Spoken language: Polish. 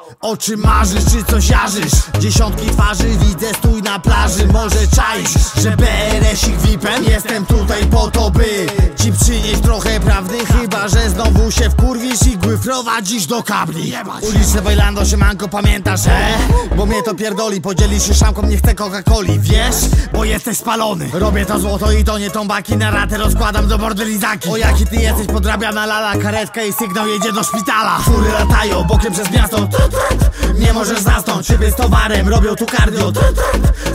O czym marzysz, czy coś jarzysz? Dziesiątki twarzy widzę, stój na plaży. Może czaisz, że BRS-ik VIP-em? Jestem tutaj po to, by ci przynieść trochę prawdy. Chyba że znowu się wkurwisz i igły wprowadzisz do kabli. Uliczne Bailando, siemanko, pamiętasz, bo mnie to pierdoli. Podzielisz się szamką, nie chcę Coca-Coli. Wiesz, bo jesteś spalony. Robię to złoto i to nie tombaki. Na ratę rozkładam do bordelizaki. O jaki ty jesteś, podrabiana lala. Karetka i sygnał jedzie do szpitala. Fury latają bokiem przez miasto. Nie możesz zasnąć, szyby z towarem robią tu cardio.